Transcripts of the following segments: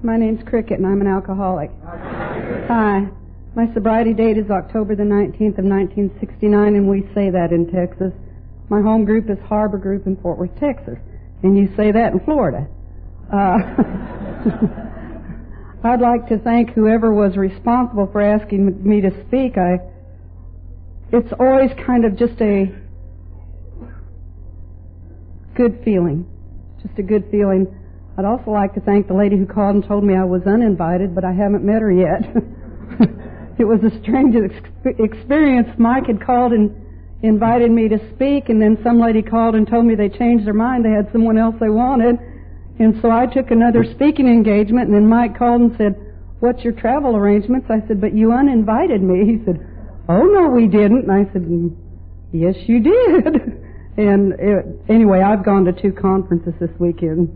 My name's Cricket, and I'm an alcoholic. Hi. My sobriety date is October the 19th of 1969, and we say that in Texas. My home group is Harbor Group in Fort Worth, Texas, and you say that in Florida. I'd like to thank whoever was responsible for asking me to speak. It's always kind of just a good feeling. Just a good feeling. I'd also like to thank the lady who called and told me I was uninvited, but I haven't met her yet. It was a strange experience. Mike had called and invited me to speak, and then some lady called and told me they changed their mind. They had someone else they wanted. And so I took another speaking engagement, and then Mike called and said, "What's your travel arrangements?" I said, "But you uninvited me." He said, "Oh, no, we didn't." And I said, "Yes, you did." And anyway, I've gone to 2 conferences this weekend.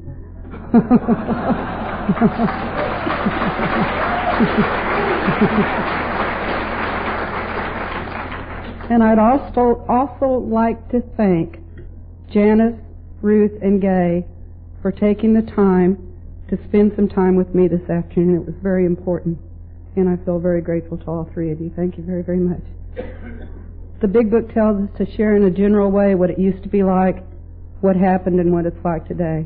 And I'd also like to thank Janice, Ruth, and Gay for taking the time to spend some time with me this afternoon. It was very important, and I feel very grateful to all 3 of you. Thank you very, very much. The Big Book tells us to share in a general way what it used to be like, what happened, and what it's like today.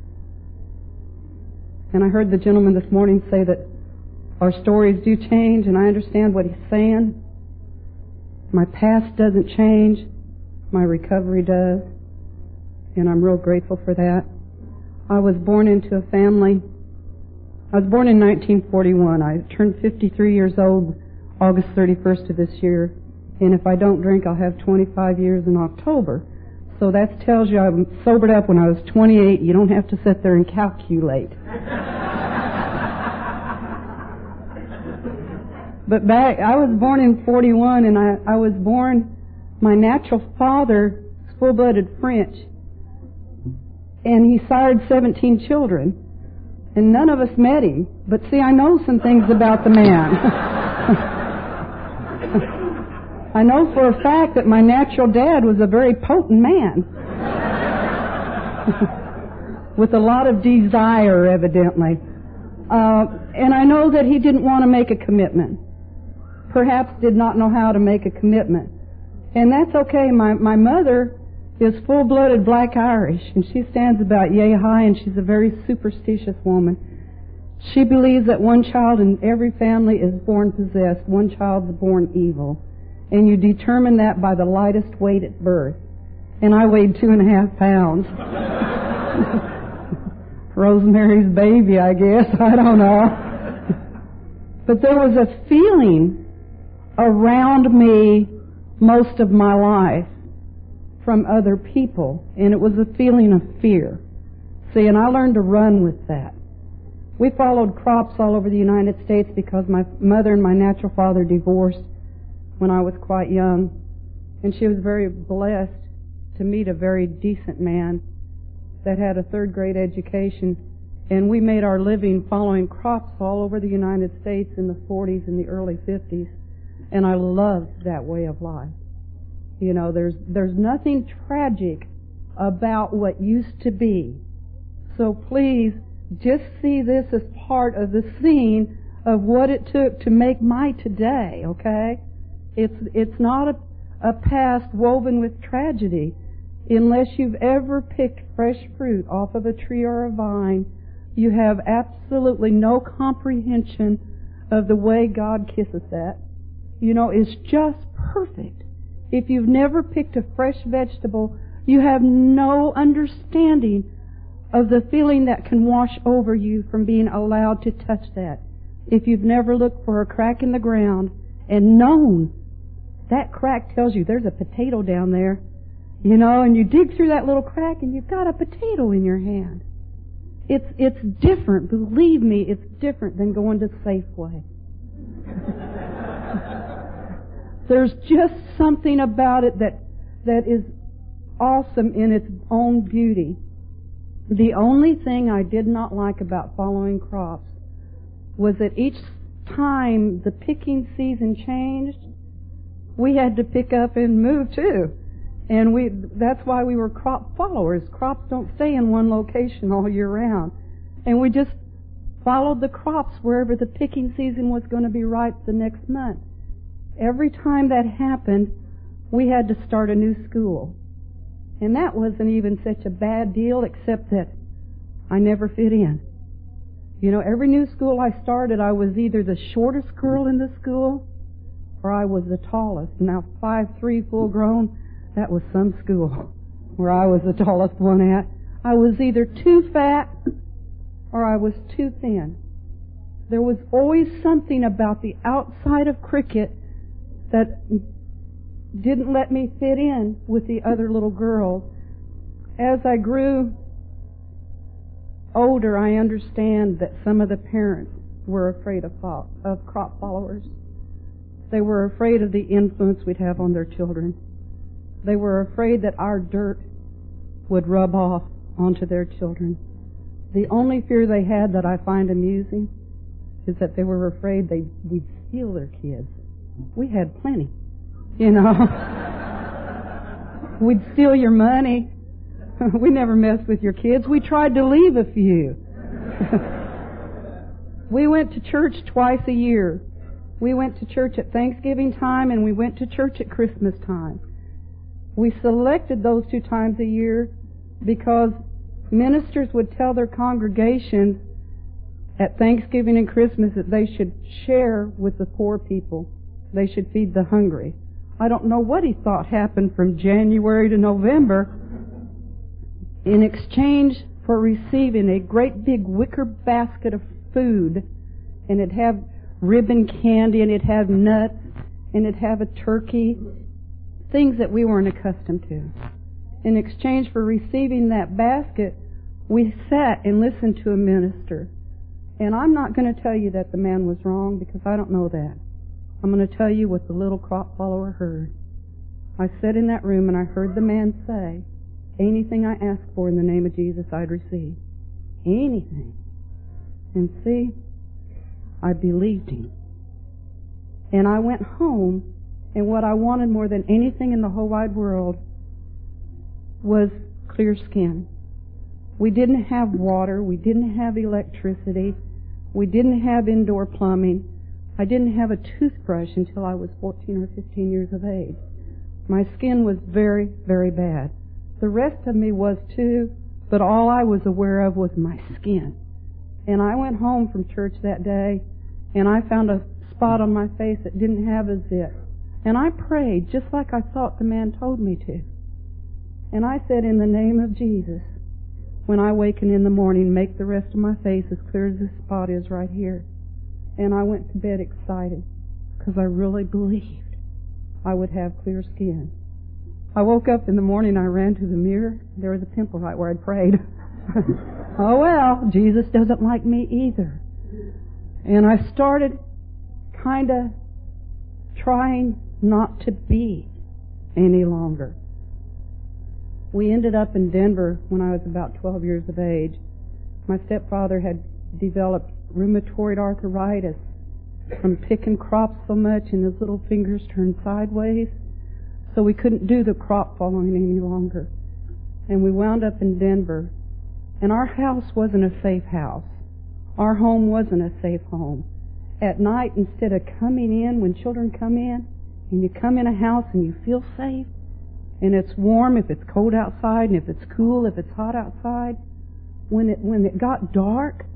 And I heard the gentleman this morning say that our stories do change, and I understand what he's saying. My past doesn't change. My recovery does. And I'm real grateful for that. I was born into a family. I was born in 1941. I turned 53 years old August 31st of this year. And if I don't drink, I'll have 25 years in October. So that tells you I sobered up when I was 28. You don't have to sit there and calculate. But I was born in 41, and I was born, my natural father is full-blooded French, and he sired 17 children, and none of us met him. But see, I know some things about the man. I know for a fact that my natural dad was a very potent man, with a lot of desire, evidently. And I know that he didn't want to make a commitment. Perhaps did not know how to make a commitment. And that's okay. My mother is full-blooded Black Irish, and she stands about yay high, and she's a very superstitious woman. She believes that one child in every family is born possessed, one child is born evil. And you determine that by the lightest weight at birth. And I weighed 2.5 pounds. Rosemary's baby, I guess. I don't know. But there was a feeling around me most of my life from other people, and it was a feeling of fear. See, and I learned to run with that. We followed crops all over the United States because my mother and my natural father divorced when I was quite young, and she was very blessed to meet a very decent man that had a 3rd-grade education, and we made our living following crops all over the United States in the 40s and the early 50s. And I loved that way of life. You know, there's nothing tragic about what used to be. So please, just see this as part of the scene of what it took to make my today, okay? It's not a past woven with tragedy. Unless you've ever picked fresh fruit off of a tree or a vine, you have absolutely no comprehension of the way God kisses that. You know, it's just perfect. If you've never picked a fresh vegetable, you have no understanding of the feeling that can wash over you from being allowed to touch that. If you've never looked for a crack in the ground and known that crack tells you there's a potato down there, you know, and you dig through that little crack and you've got a potato in your hand. It's different. Believe me, it's different than going to Safeway. There's just something about it that is awesome in its own beauty. The only thing I did not like about following crops was that each time the picking season changed, we had to pick up and move too. And that's why we were crop followers. Crops don't stay in one location all year round. And we just followed the crops wherever the picking season was going to be ripe the next month. Every time that happened, we had to start a new school. And that wasn't even such a bad deal, except that I never fit in. You know, every new school I started, I was either the shortest girl in the school or I was the tallest. Now, 5'3", full grown, that was some school where I was the tallest one at. I was either too fat or I was too thin. There was always something about the outside of cricket that didn't let me fit in with the other little girls. As I grew older, I understand that some of the parents were afraid of crop followers. They were afraid of the influence we'd have on their children. They were afraid that our dirt would rub off onto their children. The only fear they had that I find amusing is that they were afraid we'd steal their kids. We had plenty, you know. We'd steal your money. We never messed with your kids. We tried to leave a few. We went to church twice a year. We went to church at Thanksgiving time and we went to church at Christmas time. We selected those 2 times a year because ministers would tell their congregations at Thanksgiving and Christmas that they should share with the poor people. They should feed the hungry. I don't know what he thought happened from January to November. In exchange for receiving a great big wicker basket of food, and it'd have ribbon candy, and it'd have nuts, and it'd have a turkey, things that we weren't accustomed to. In exchange for receiving that basket, we sat and listened to a minister. And I'm not going to tell you that the man was wrong, because I don't know that. I'm going to tell you what the little crop follower heard. I sat in that room and I heard the man say, anything I asked for in the name of Jesus, I'd receive. Anything. And see, I believed him. And I went home, and what I wanted more than anything in the whole wide world was clear skin. We didn't have water. We didn't have electricity. We didn't have indoor plumbing. I didn't have a toothbrush until I was 14 or 15 years of age. My skin was very, very bad. The rest of me was too, but all I was aware of was my skin. And I went home from church that day, and I found a spot on my face that didn't have a zip. And I prayed just like I thought the man told me to. And I said, in the name of Jesus, when I waken in the morning, make the rest of my face as clear as this spot is right here. And I went to bed excited, because I really believed I would have clear skin. I woke up in the morning, I ran to the mirror, there was a pimple right where I'd prayed. Oh well, Jesus doesn't like me either. And I started kind of trying not to be any longer. We ended up in Denver when I was about 12 years of age. My stepfather had developed rheumatoid arthritis from picking crops so much, and his little fingers turned sideways. So we couldn't do the crop following any longer. And we wound up in Denver. And our house wasn't a safe house. Our home wasn't a safe home. At night, instead of coming in, when children come in, and you come in a house and you feel safe, and it's warm if it's cold outside, and if it's cool if it's hot outside, when it got dark,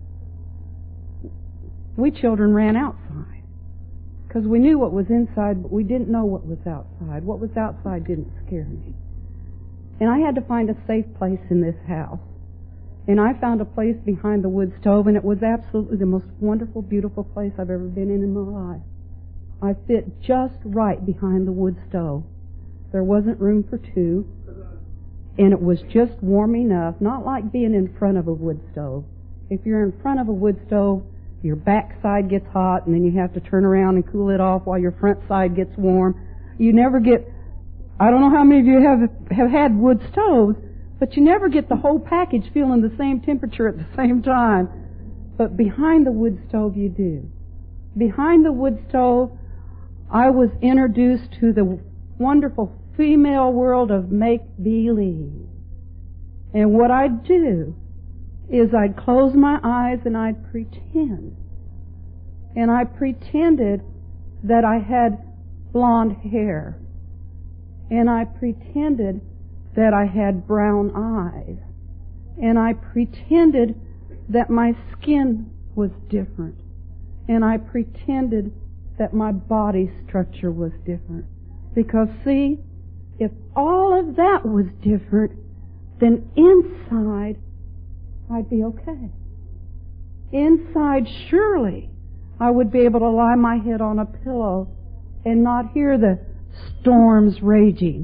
we children ran outside. Because we knew what was inside, but we didn't know what was outside. What was outside didn't scare me. And I had to find a safe place in this house. And I found a place behind the wood stove, and it was absolutely the most wonderful, beautiful place I've ever been in my life. I fit just right behind the wood stove. There wasn't room for two, and it was just warm enough, not like being in front of a wood stove. If you're in front of a wood stove, your backside gets hot, and then you have to turn around and cool it off while your front side gets warm. You never get, I don't know how many of you have had wood stoves, but you never get the whole package feeling the same temperature at the same time. But behind the wood stove you do. Behind the wood stove, I was introduced to the wonderful female world of make-believe. And what I'd do is I'd close my eyes and I'd pretend. And I pretended that I had blonde hair. And I pretended that I had brown eyes. And I pretended that my skin was different. And I pretended that my body structure was different. Because, see, if all of that was different, then inside I'd be okay. Inside, surely, I would be able to lie my head on a pillow and not hear the storms raging.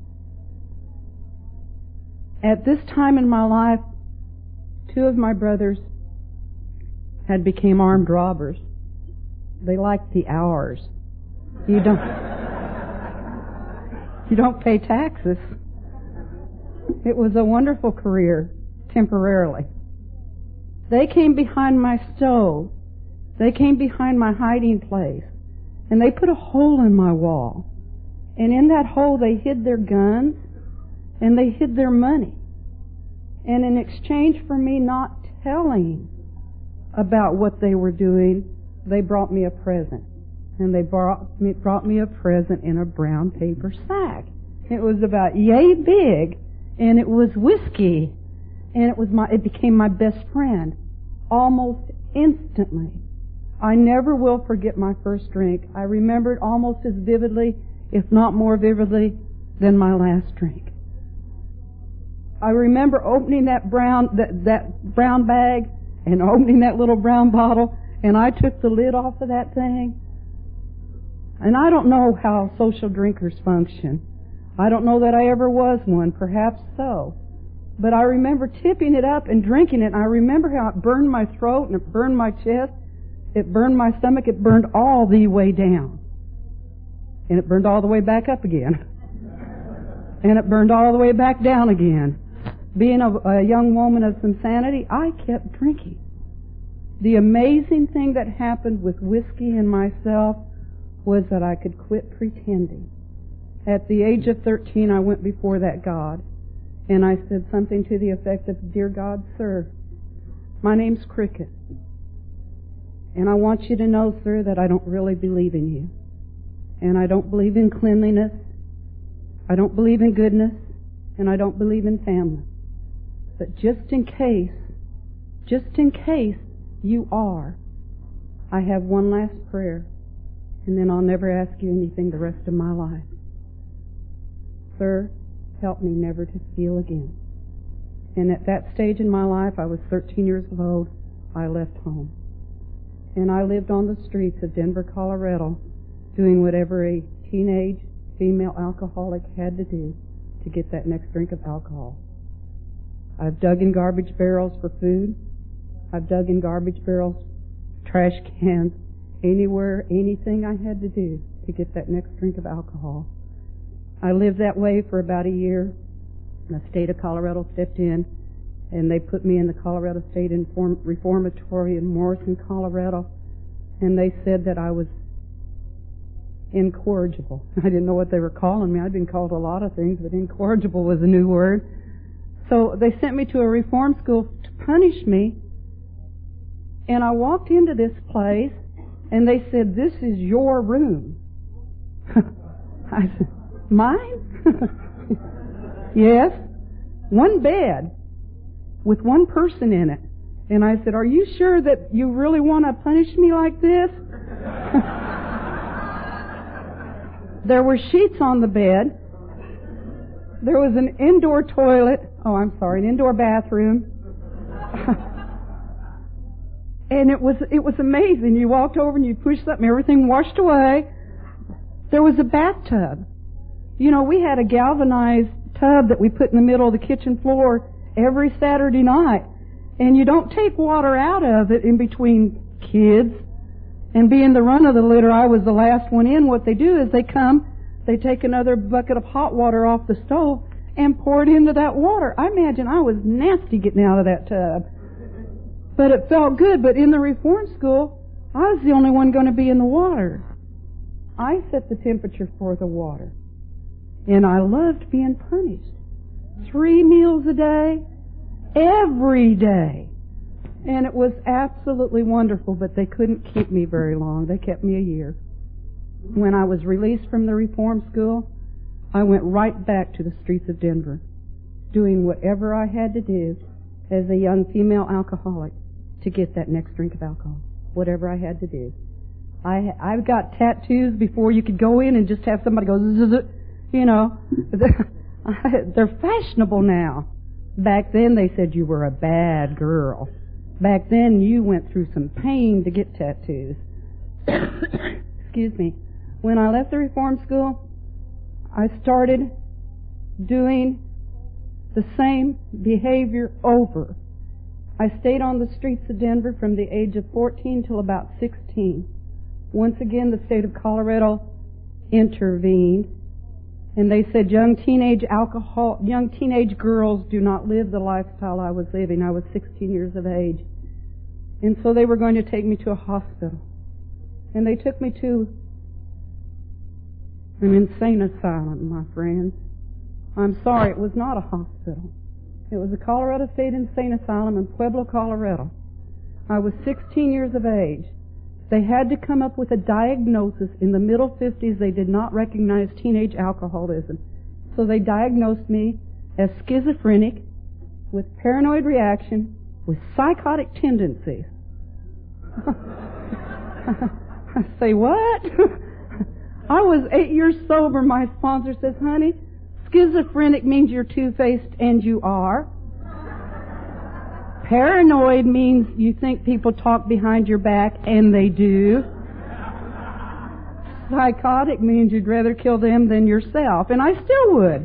At this time in my life, 2 of my brothers had become armed robbers. They liked the hours. You don't pay taxes. It was a wonderful career, temporarily. They came behind my stove. They came behind my hiding place. And they put a hole in my wall. And in that hole they hid their guns and they hid their money. And in exchange for me not telling about what they were doing, they brought me a present. And they brought me a present in a brown paper sack. It was about yay big, and it was whiskey. And it became my best friend almost instantly. I never will forget my first drink. I remember it almost as vividly, if not more vividly, than my last drink. I remember opening that brown bag and opening that little brown bottle, and I took the lid off of that thing. And I don't know how social drinkers function. I don't know that I ever was one, perhaps so. But I remember tipping it up and drinking it, and I remember how it burned my throat and it burned my chest, it burned my stomach, it burned all the way down. And it burned all the way back up again. And it burned all the way back down again. Being a young woman of some sanity, I kept drinking. The amazing thing that happened with whiskey and myself was that I could quit pretending. At the age of 13, I went before that God, and I said something to the effect of, "Dear God, sir, my name's Cricket, and I want you to know, sir, that I don't really believe in you. And I don't believe in cleanliness, I don't believe in goodness, and I don't believe in family. But just in case you are, I have one last prayer, and then I'll never ask you anything the rest of my life. Sir, help me never to steal again." And at that stage in my life, I was 13 years old, I left home. And I lived on the streets of Denver, Colorado, doing whatever a teenage female alcoholic had to do to get that next drink of alcohol. I've dug in garbage barrels for food. I've dug in garbage barrels, trash cans, anywhere, anything I had to do to get that next drink of alcohol. I lived that way for about a year. The state of Colorado stepped in, and they put me in the Colorado State Reformatory in Morrison, Colorado, and they said that I was incorrigible. I didn't know what they were calling me. I'd been called a lot of things, but incorrigible was a new word. So they sent me to a reform school to punish me, and I walked into this place, and they said, "This is your room." I said, "Mine?" "Yes, one bed with one person in it." And I said, "Are you sure that you really want to punish me like this?" There were sheets on the bed. There was an indoor toilet. An indoor bathroom. And it was amazing. You walked over and you pushed something, everything washed away. There was a bathtub. You know, we had a galvanized tub that we put in the middle of the kitchen floor every Saturday night. And you don't take water out of it in between kids. And being the run of the litter, I was the last one in. What they do is they take another bucket of hot water off the stove and pour it into that water. I imagine I was nasty getting out of that tub. But it felt good. But in the reform school, I was the only one going to be in the water. I set the temperature for the water. And I loved being punished. 3 meals a day. every day. And it was absolutely wonderful, but they couldn't keep me very long. They kept me a year. When I was released from the reform school, I went right back to the streets of Denver, doing whatever I had to do as a young female alcoholic to get that next drink of alcohol, whatever I had to do. I've got tattoos before you could go in and just have somebody go, zzz, you know. They're fashionable now. Back then they said you were a bad girl. Back then you went through some pain to get tattoos. Excuse me. When I left the reform school, I started doing the same behavior over. I stayed on the streets of Denver from the age of 14 till about 16. Once again, the state of Colorado intervened, and they said young teenage girls do not live the lifestyle I was living. I was 16 years of age. And so they were going to take me to a hospital. And they took me to an insane asylum, my friends. I'm sorry, it was not a hospital. It was a Colorado State Insane Asylum in Pueblo, Colorado. I was 16 years of age. They had to come up with a diagnosis. In the middle 50s, they did not recognize teenage alcoholism. So they diagnosed me as schizophrenic, with paranoid reaction, with psychotic tendencies. I say, what? I was 8 years sober. My sponsor says, honey, schizophrenic means you're two-faced, and you are. Paranoid means you think people talk behind your back, and they do. Psychotic means you'd rather kill them than yourself, and I still would.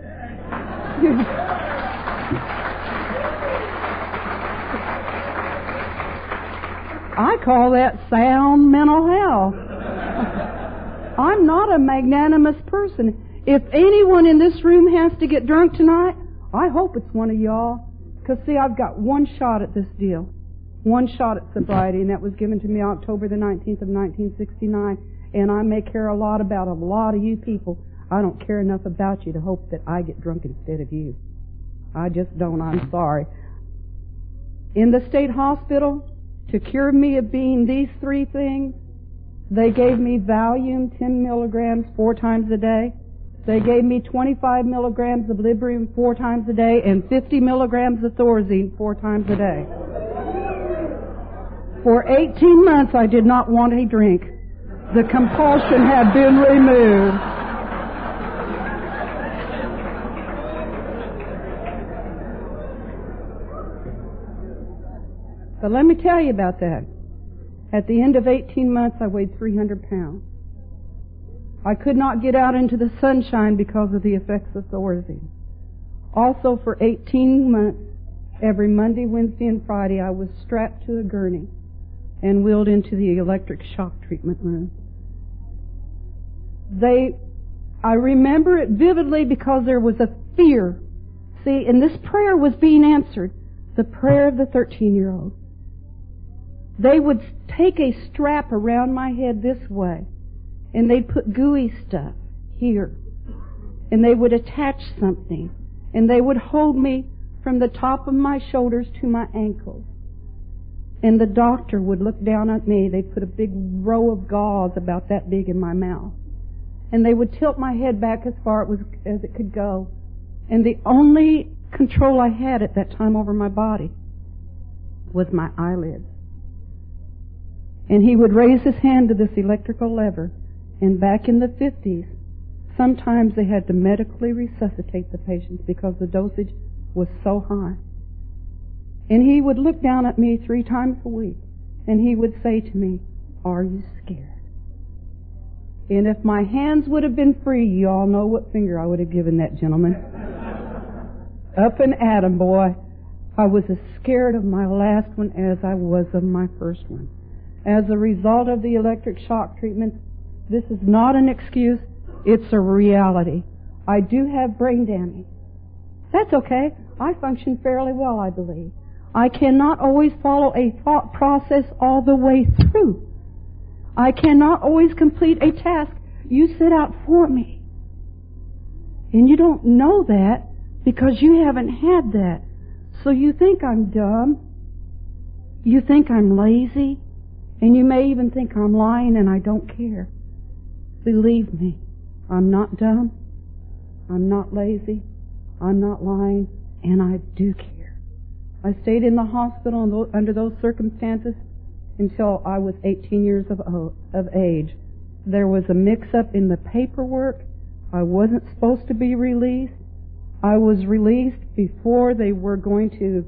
I call that sound mental health. I'm not a magnanimous person. If anyone in this room has to get drunk tonight, I hope it's one of y'all. Because, see, I've got one shot at this deal. One shot at sobriety, and that was given to me October the 19th of 1969. And I may care a lot about a lot of you people. I don't care enough about you to hope that I get drunk instead of you. I just don't. I'm sorry. In the state hospital, to cure me of being these three things, they gave me Valium 10 milligrams 4 times a day. They gave me 25 milligrams of Librium 4 times a day and 50 milligrams of Thorazine 4 times a day. For 18 months I did not want a drink. The compulsion had been removed. But let me tell you about that. At the end of 18 months I weighed 300 pounds. I could not get out into the sunshine because of the effects of Thorazine. Also, for 18 months, every Monday, Wednesday, and Friday, I was strapped to a gurney and wheeled into the electric shock treatment room. I remember it vividly because there was a fear. See, and this prayer was being answered, the prayer of the 13-year-old. They would take a strap around my head this way, and they'd put gooey stuff here. And they would attach something. And they would hold me from the top of my shoulders to my ankles. And the doctor would look down at me. They'd put a big row of gauze about that big in my mouth. And they would tilt my head back as far as it could go. And the only control I had at that time over my body was my eyelids. And he would raise his hand to this electrical lever. And back in the 50s, sometimes they had to medically resuscitate the patients because the dosage was so high. And he would look down at me 3 times a week, and he would say to me, "Are you scared?" And if my hands would have been free, you all know what finger I would have given that gentleman. Up and at him, boy. I was as scared of my last one as I was of my first one. As a result of the electric shock treatment, this is not an excuse, it's a reality. I do have brain damage. That's okay. I function fairly well, I believe. I cannot always follow a thought process all the way through. I cannot always complete a task you set out for me. And you don't know that because you haven't had that. So you think I'm dumb, you think I'm lazy, and you may even think I'm lying and I don't care. Believe me, I'm not dumb, I'm not lazy, I'm not lying, and I do care. I stayed in the hospital under those circumstances until I was 18 years of age. There was a mix-up in the paperwork. I wasn't supposed to be released. I was released before they were going to,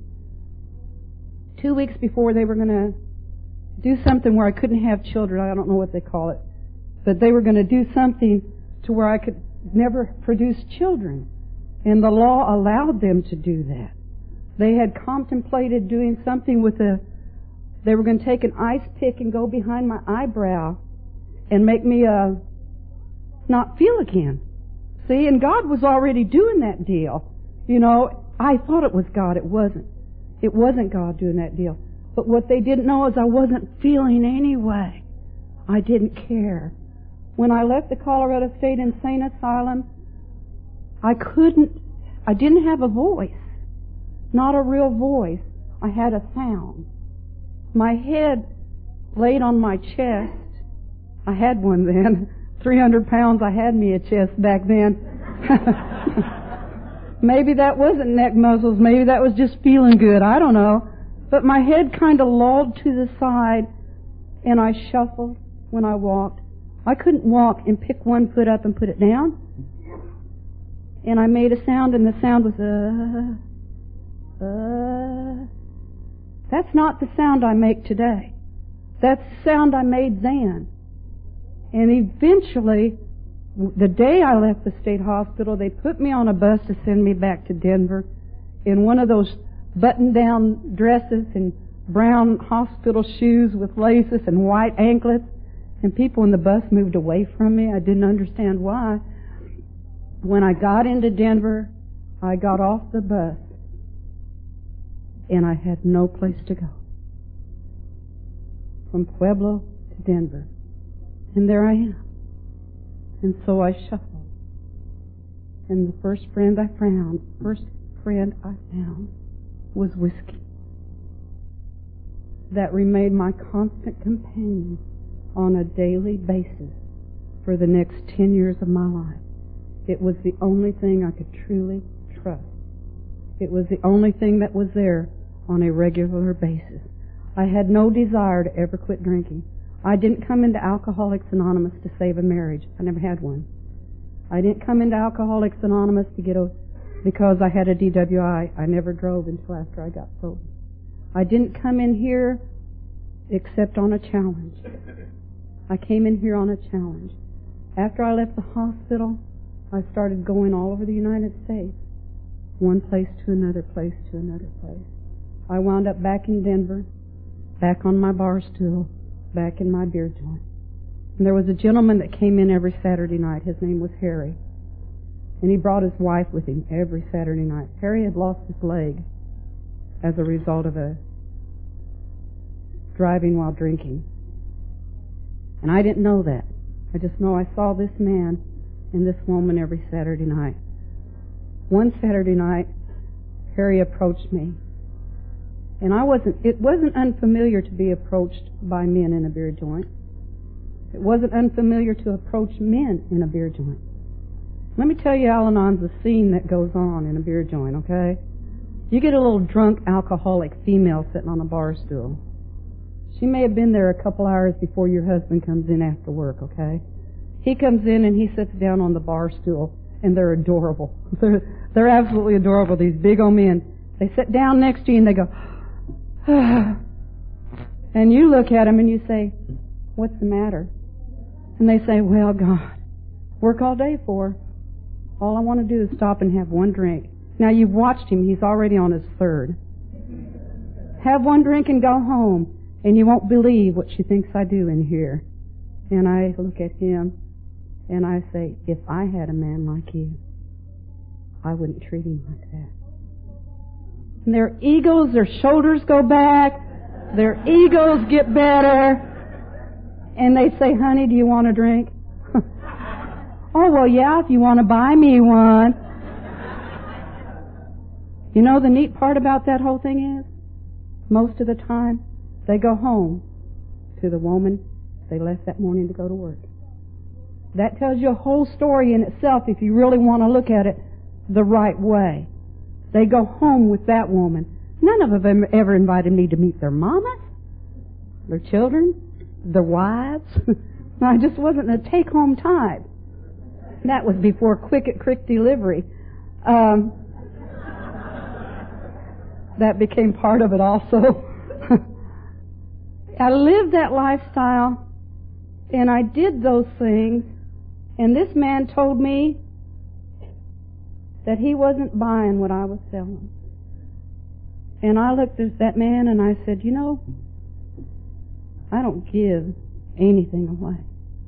2 weeks before they were going to do something where I couldn't have children. I don't know what they call it. But they were going to do something to where I could never produce children. And the law allowed them to do that. They had contemplated doing something with they were going to take an ice pick and go behind my eyebrow and make me not feel again. See, and God was already doing that deal. You know, I thought it was God. It wasn't. It wasn't God doing that deal. But what they didn't know is I wasn't feeling anyway. I didn't care. When I left the Colorado State Insane Asylum, I didn't have a voice. Not a real voice. I had a sound. My head laid on my chest. I had one then. 300 pounds, I had me a chest back then. Maybe that wasn't neck muscles. Maybe that was just feeling good. I don't know. But my head kind of lolled to the side, and I shuffled when I walked. I couldn't walk and pick one foot up and put it down. And I made a sound, and the sound was, That's not the sound I make today. That's the sound I made then. And eventually, the day I left the state hospital, they put me on a bus to send me back to Denver in one of those button-down dresses and brown hospital shoes with laces and white anklets. And people in the bus moved away from me. I didn't understand why. When I got into Denver, I got off the bus, and I had no place to go. From Pueblo to Denver. And there I am. And so I shuffled. And the first friend I found was whiskey. That remained my constant companion on a daily basis for the next 10 years of my life. It was the only thing I could truly trust. It was the only thing that was there on a regular basis. I had no desire to ever quit drinking. I didn't come into Alcoholics Anonymous to save a marriage. I never had one. I didn't come into Alcoholics Anonymous because I had a DWI. I never drove until after I got sober. I didn't come in here except on a challenge. I came in here on a challenge. After I left the hospital, I started going all over the United States, one place to another place to another place. I wound up back in Denver, back on my bar stool, back in my beer joint. And there was a gentleman that came in every Saturday night. His name was Harry. And he brought his wife with him every Saturday night. Harry had lost his leg as a result of driving while drinking. And I didn't know that. I just know I saw this man and this woman every Saturday night. One Saturday night, Harry approached me. And it wasn't unfamiliar to be approached by men in a beer joint. It wasn't unfamiliar to approach men in a beer joint. Let me tell you, Al-Anon's the scene that goes on in a beer joint, okay? You get a little drunk alcoholic female sitting on a bar stool. She may have been there a couple hours before your husband comes in after work, okay? He comes in and he sits down on the bar stool, and they're adorable. They're absolutely adorable, these big old men. They sit down next to you and they go, and you look at them and you say, what's the matter? And they say, well, God, work all day for. All I want to do is stop and have one drink. Now, you've watched him. He's already on his third. Have one drink and go home, and you won't believe what she thinks I do in here. And I look at him, and I say, if I had a man like you, I wouldn't treat him like that. And their egos, their shoulders go back, their egos get better, and they say, honey, do you want a drink? Oh, well, yeah, if you want to buy me one. You know the neat part about that whole thing is, most of the time, they go home to the woman they left that morning to go to work. That tells you a whole story in itself if you really want to look at it the right way. They go home with that woman. None of them ever invited me to meet their mamas, their children, their wives. I just wasn't a take-home type. That was before quick delivery. That became part of it also. I lived that lifestyle, and I did those things, and this man told me that he wasn't buying what I was selling. And I looked at that man and I said, you know, I don't give anything away.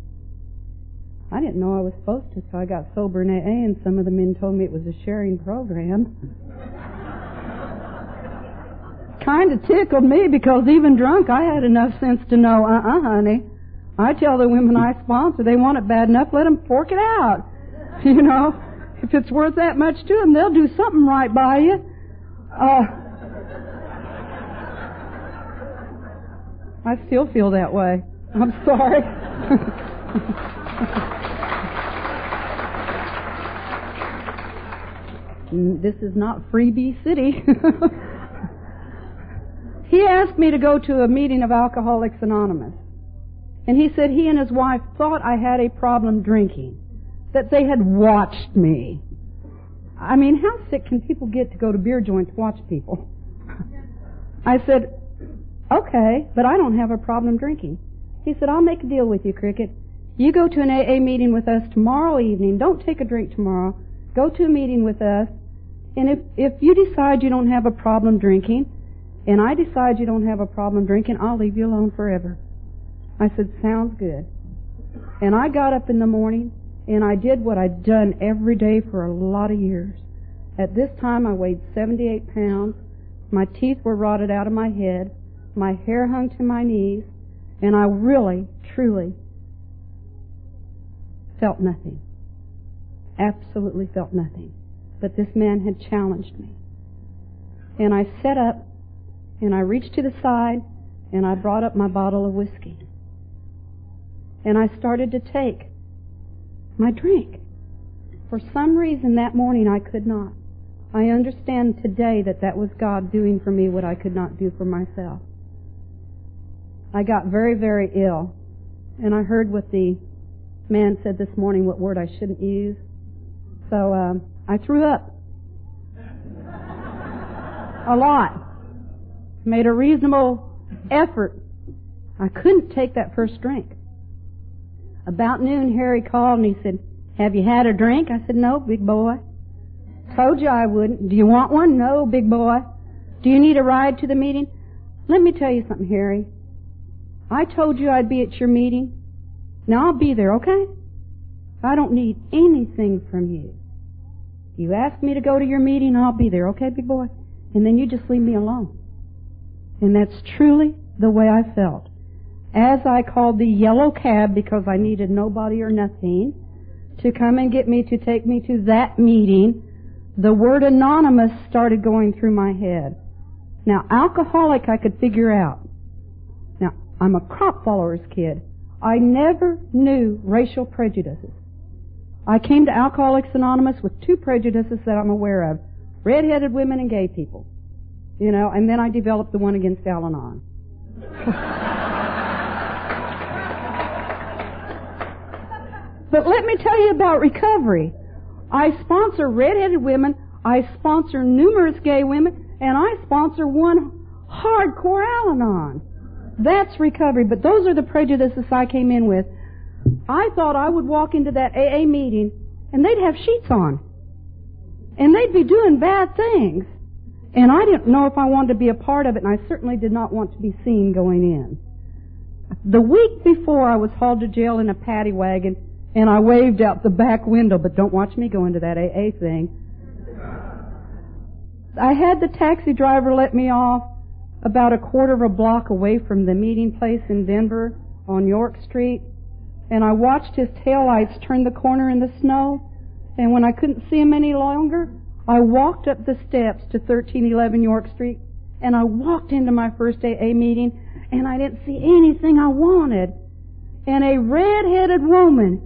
I didn't know I was supposed to, so I got sober in AA, and some of the men told me it was a sharing program. Kind of tickled me, because even drunk I had enough sense to know, honey, I tell the women I sponsor, they want it bad enough, let them fork it out. You know, if it's worth that much to them, they'll do something right by you. I still feel that way. I'm sorry. This is not Freebie City. He asked me to go to a meeting of Alcoholics Anonymous. And he said he and his wife thought I had a problem drinking, that they had watched me. I mean, how sick can people get to go to beer joints to watch people? I said, okay, but I don't have a problem drinking. He said, I'll make a deal with you, Cricket. You go to an AA meeting with us tomorrow evening. Don't take a drink tomorrow. Go to a meeting with us. And if you decide you don't have a problem drinking, and I decide you don't have a problem drinking, I'll leave you alone forever. I said, sounds good. And I got up in the morning, and I did what I'd done every day for a lot of years. At this time, I weighed 78 pounds. My teeth were rotted out of my head. My hair hung to my knees. And I really, truly felt nothing. Absolutely felt nothing. But this man had challenged me. And I sat up, and I reached to the side, and I brought up my bottle of whiskey. And I started to take my drink. For some reason that morning I could not. I understand today that that was God doing for me what I could not do for myself. I got very, very ill. And I heard what the man said this morning, what word I shouldn't use. So I threw up. A lot. Made a reasonable effort. I couldn't take that first drink. About noon, Harry called and he said, have you had a drink? I said, no, big boy. Told you I wouldn't. Do you want one? No, big boy. Do you need a ride to the meeting? Let me tell you something, Harry. I told you I'd be at your meeting. Now I'll be there, okay? I don't need anything from you. You ask me to go to your meeting, I'll be there, okay, big boy? And then you just leave me alone. And that's truly the way I felt. As I called the yellow cab, because I needed nobody or nothing, to come and get me, to take me to that meeting, the word anonymous started going through my head. Now, alcoholic I could figure out. Now, I'm a crop follower's kid. I never knew racial prejudices. I came to Alcoholics Anonymous with two prejudices that I'm aware of. Red-headed women and gay people. You know, and then I developed the one against Al-Anon. But let me tell you about recovery. I sponsor red-headed women, I sponsor numerous gay women, and I sponsor one hardcore Al-Anon. That's recovery, but those are the prejudices I came in with. I thought I would walk into that AA meeting, and they'd have sheets on. And they'd be doing bad things. And I didn't know if I wanted to be a part of it, and I certainly did not want to be seen going in. The week before, I was hauled to jail in a paddy wagon, and I waved out the back window, but don't watch me go into that AA thing. I had the taxi driver let me off about a quarter of a block away from the meeting place in Denver on York Street, and I watched his taillights turn the corner in the snow, and when I couldn't see him any longer, I walked up the steps to 1311 York Street, and I walked into my first AA meeting, and I didn't see anything I wanted. And a red-headed woman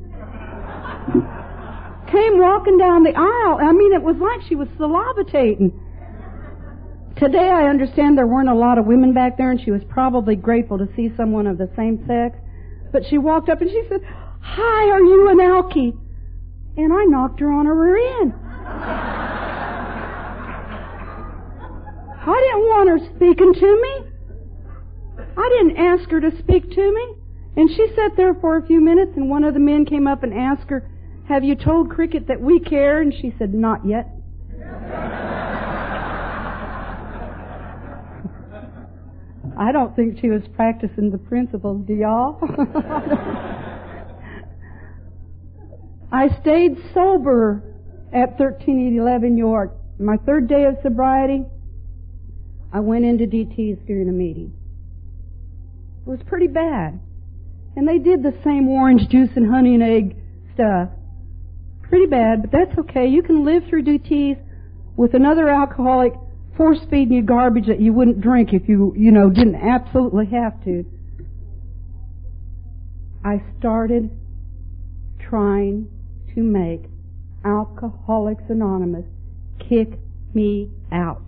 came walking down the aisle. I mean, it was like she was salivating. Today I understand there weren't a lot of women back there, and she was probably grateful to see someone of the same sex. But she walked up and she said, "Hi, are you an alkie?" And I knocked her on her rear end. I didn't want her speaking to me. I didn't ask her to speak to me. And she sat there for a few minutes, and one of the men came up and asked her, "Have you told Cricket that we care?" And she said, "Not yet." I don't think she was practicing the principles, do y'all? I stayed sober at 1311 York. My third day of sobriety, I went into DT's during a meeting. It was pretty bad. And they did the same orange juice and honey and egg stuff. Pretty bad, but that's okay. You can live through DT's with another alcoholic force-feeding you garbage that you wouldn't drink if you didn't absolutely have to. I started trying to make Alcoholics Anonymous kick me out.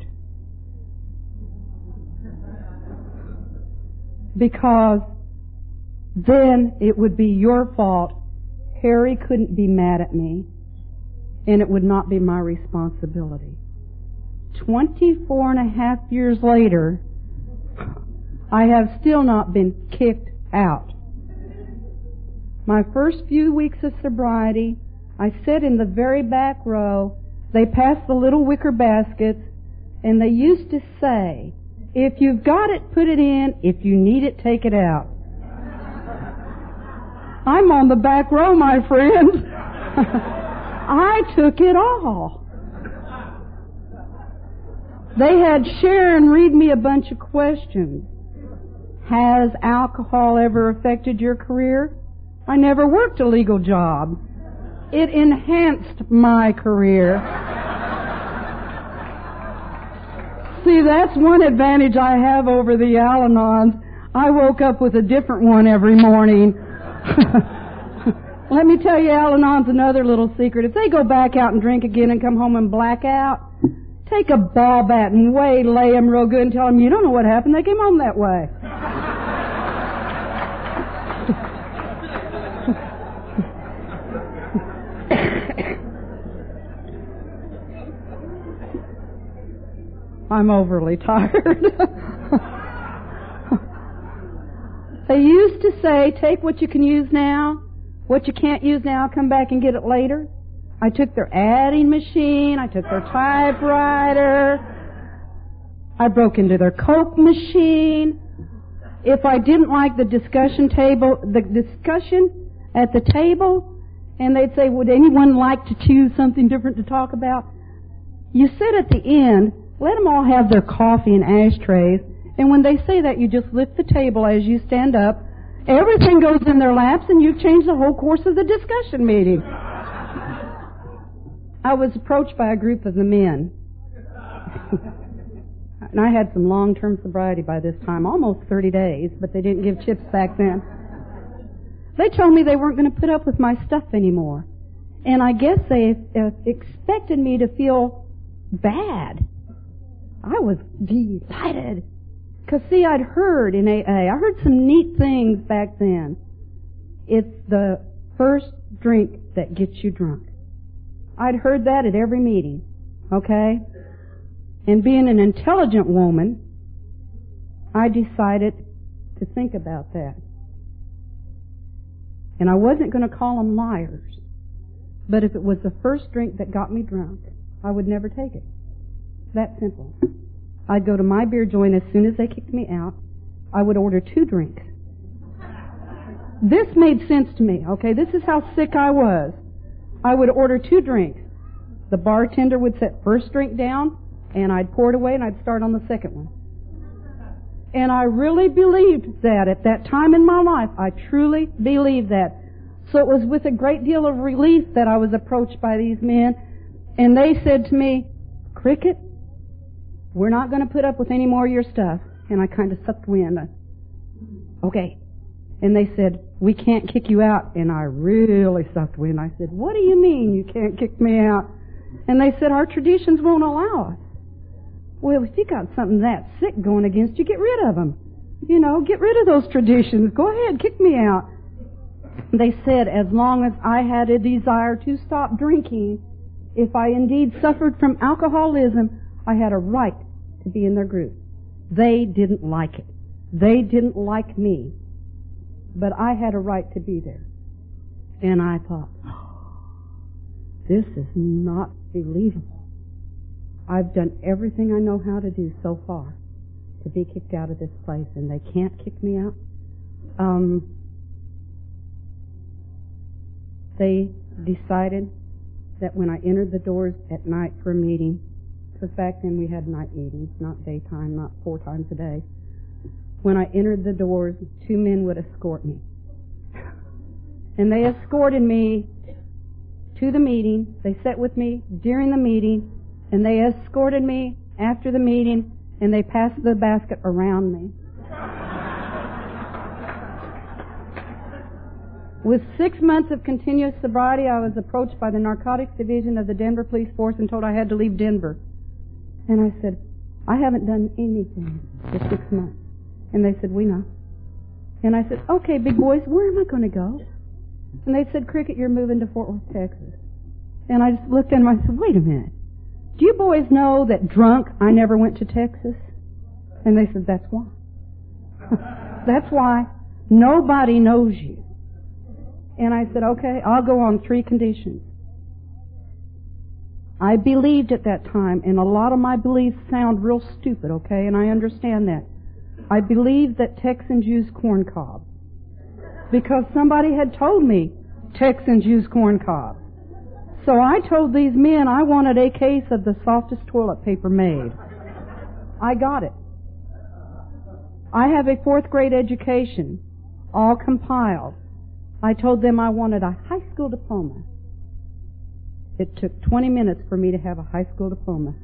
Because then it would be your fault. Harry couldn't be mad at me, and it would not be my responsibility. 24 and a half years later, I have still not been kicked out. My first few weeks of sobriety, I sat in the very back row. They passed the little wicker baskets, and they used to say, "If you've got it, put it in. If you need it, take it out." I'm on the back row, my friend. I took it all. They had Sharon read me a bunch of questions. Has alcohol ever affected your career? I never worked a legal job. It enhanced my career. See, that's one advantage I have over the Al-Anons. I woke up with a different one every morning. Let me tell you, Al-Anon's another little secret. If they go back out and drink again and come home and black out, take a ball bat and waylay them real good and tell them, "You don't know what happened. They came home that way." I'm overly tired. They used to say, "Take what you can use now. What you can't use now, come back and get it later." I took their adding machine. I took their typewriter. I broke into their Coke machine. If I didn't like the discussion at the table, and they'd say, "Would anyone like to choose something different to talk about?" You sit at the end, let them all have their coffee and ashtrays, and when they say that, you just lift the table as you stand up. Everything goes in their laps, and you've changed the whole course of the discussion meeting. I was approached by a group of the men. And I had some long-term sobriety by this time, almost 30 days, but they didn't give chips back then. They told me they weren't going to put up with my stuff anymore. And I guess they expected me to feel bad. I was delighted. Because, see, I'd heard in AA, I heard some neat things back then. It's the first drink that gets you drunk. I'd heard that at every meeting, okay? And being an intelligent woman, I decided to think about that. And I wasn't going to call them liars. But if it was the first drink that got me drunk, I would never take it. That simple. I'd go to my beer joint as soon as they kicked me out. I would order 2 drinks. This made sense to me, okay? This is how sick I was. I would order 2 drinks. The bartender would set first drink down, and I'd pour it away, and I'd start on the second one. And I really believed that at that time in my life. I truly believed that. So it was with a great deal of relief that I was approached by these men, and they said to me, Cricket, we're not going to put up with any more of your stuff. And I kind of sucked wind. Okay. And they said, we can't kick you out. And I really sucked wind. I said, what do you mean you can't kick me out? And they said, our traditions won't allow us. Well, if you got something that sick going against you, get rid of them. You know, get rid of those traditions. Go ahead, kick me out. They said as long as I had a desire to stop drinking, if I indeed suffered from alcoholism, I had a right to be in their group. They didn't like it. They didn't like me. But I had a right to be there. And I thought, this is not believable. I've done everything I know how to do so far to be kicked out of this place, and they can't kick me out. They decided that when I entered the doors at night for a meeting, because back then we had night meetings, not daytime, not 4 times a day. When I entered the doors, 2 men would escort me. And they escorted me to the meeting. They sat with me during the meeting, and they escorted me after the meeting, and they passed the basket around me. With 6 months of continuous sobriety, I was approached by the Narcotics Division of the Denver Police Force and told I had to leave Denver. And I said, I haven't done anything for 6 months. And they said, we know. And I said, okay, big boys, where am I going to go? And they said, Cricket, you're moving to Fort Worth, Texas. And I just looked at them and I said, wait a minute. Do you boys know that drunk I never went to Texas? And they said, that's why. That's why. Nobody knows you. And I said, okay, I'll go on 3 conditions. I believed at that time, and a lot of my beliefs sound real stupid, okay, and I understand that. I believed that Texans use corn cobs. Because somebody had told me Texans use corn cobs. So I told these men I wanted a case of the softest toilet paper made. I got it. I have a 4th grade education, all compiled. I told them I wanted a high school diploma. It took 20 minutes for me to have a high school diploma.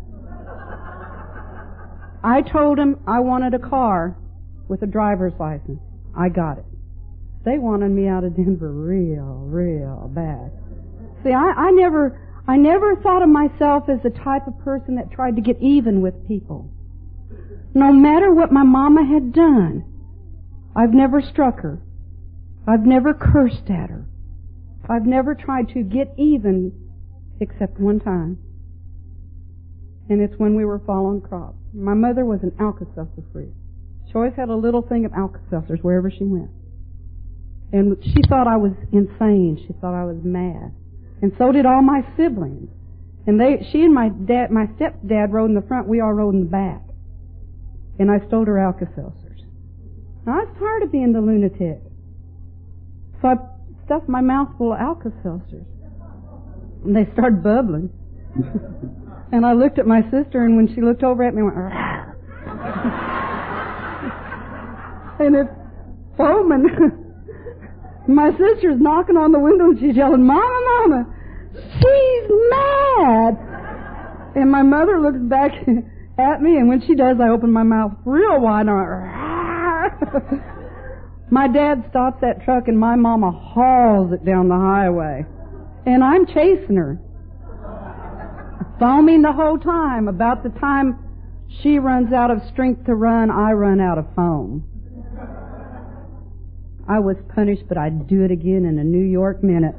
I told them I wanted a car with a driver's license. I got it. They wanted me out of Denver real bad. See, I never thought of myself as the type of person that tried to get even with people. No matter what my mama had done, I've never struck her. I've never cursed at her. I've never tried to get even except one time. And it's when we were following crops. My mother was an Alka-Seltzer freak. She always had a little thing of Alka-Seltzers wherever she went. And she thought I was insane. She thought I was mad. And so did all my siblings. And she and my stepdad rode in the front, we all rode in the back. And I stole her Alka-Seltzers. Now, I was tired of being the lunatic. So I stuffed my mouth full of Alka-Seltzers. And they started bubbling. And I looked at my sister, and when she looked over at me, I went, Argh. And it's foaming. My sister's knocking on the window, and she's yelling, Mama, Mama, she's mad. And my mother looks back at me, and when she does, I open my mouth real wide, and I went, My dad stops that truck, and my mama hauls it down the highway. And I'm chasing her. Foaming the whole time. About the time she runs out of strength to run, I run out of foam. I was punished, but I'd do it again in a New York minute.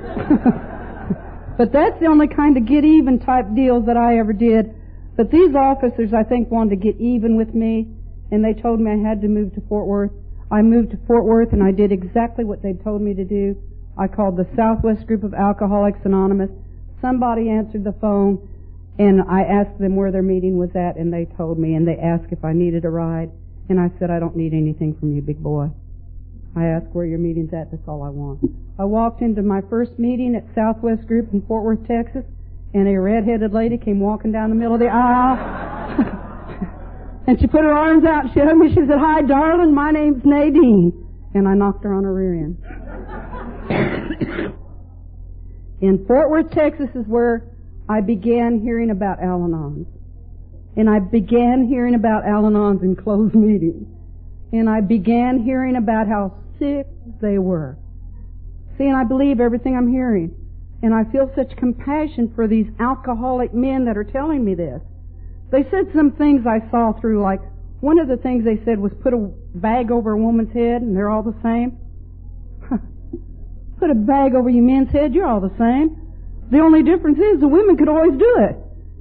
But that's the only kind of get-even type deals that I ever did. But these officers, I think, wanted to get even with me, and they told me I had to move to Fort Worth. I moved to Fort Worth, and I did exactly what they told me to do. I called the Southwest Group of Alcoholics Anonymous. Somebody answered the phone, and I asked them where their meeting was at, and they told me, and they asked if I needed a ride. And I said, I don't need anything from you, big boy. I asked where your meeting's at, that's all I want. I walked into my first meeting at Southwest Group in Fort Worth, Texas, and a red-headed lady came walking down the middle of the aisle. And she put her arms out, she hugged me, she said, Hi, darling, my name's Nadine. And I knocked her on her rear end. In Fort Worth, Texas is where I began hearing about Al-Anons. And I began hearing about Al-Anons in closed meetings. And I began hearing about how sick they were. See, and I believe everything I'm hearing. And I feel such compassion for these alcoholic men that are telling me this. They said some things I saw through, like one of the things they said was put a bag over a woman's head and they're all the same. Put a bag over your men's head, you're all the same. The only difference is the women could always do it.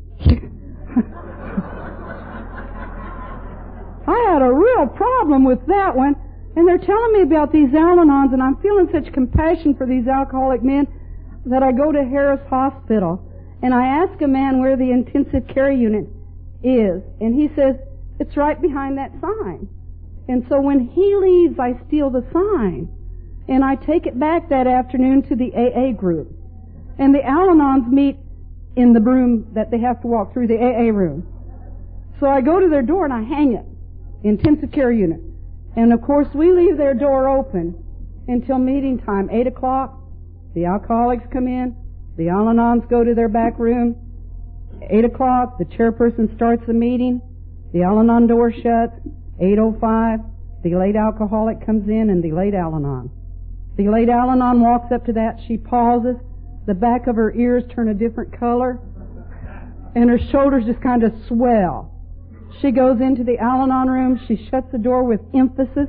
I had a real problem with that one. And they're telling me about these Al-Anons, and I'm feeling such compassion for these alcoholic men that I go to Harris Hospital, and I ask a man where the intensive care unit is, and he says, it's right behind that sign. And so when he leaves, I steal the sign, and I take it back that afternoon to the AA group. And the Al-Anons meet in the room that they have to walk through, the AA room. So I go to their door and I hang it, intensive care unit. And of course we leave their door open until meeting time, 8 o'clock. The alcoholics come in, the Al-Anons go to their back room. 8 o'clock, the chairperson starts the meeting, the Al-Anon door shuts. 8:05, the late alcoholic comes in and the late Al-Anon. The late Al-Anon walks up to that, she pauses, the back of her ears turn a different color, and her shoulders just kind of swell. She goes into the Al-Anon room, she shuts the door with emphasis.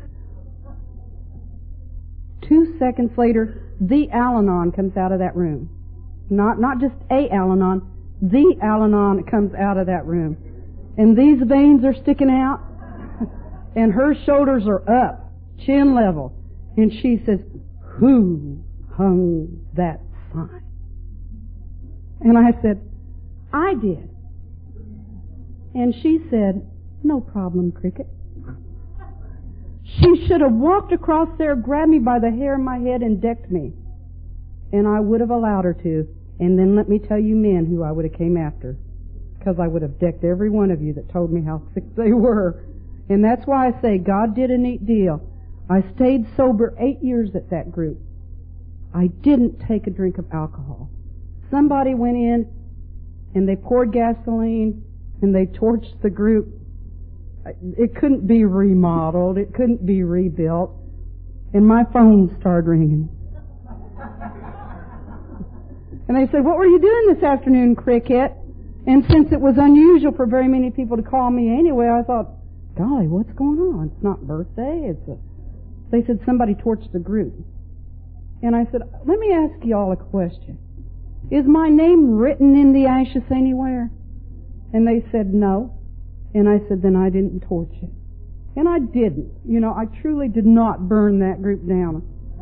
2 seconds later, the Al-Anon comes out of that room. Not just a Al-Anon, the Al-Anon comes out of that room. And these veins are sticking out, and her shoulders are up, chin level. And she says, who hung that sign? And I said, I did. And she said, no problem, Cricket. She should have walked across there, grabbed me by the hair of my head, and decked me. And I would have allowed her to. And then let me tell you men who I would have came after. Because I would have decked every one of you that told me how sick they were. And that's why I say God did a neat deal. I stayed sober 8 years at that group. I didn't take a drink of alcohol. Somebody went in and they poured gasoline and they torched the group. It couldn't be remodeled. It couldn't be rebuilt. And my phone started ringing. And they said, what were you doing this afternoon, Cricket? And since it was unusual for very many people to call me anyway, I thought, golly, what's going on? It's not birthday. They said somebody torched the group. And I said, let me ask you all a question. Is my name written in the ashes anywhere? And they said, no. And I said, then I didn't torch it. And I didn't. You know, I truly did not burn that group down.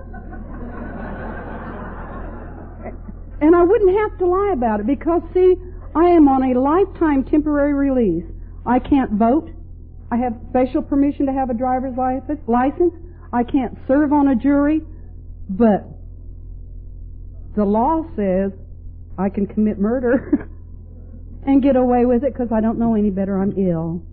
And I wouldn't have to lie about it because, see, I am on a lifetime temporary release. I can't vote. I have special permission to have a driver's license. I can't serve on a jury. But the law says I can commit murder and get away with it because I don't know any better. I'm ill.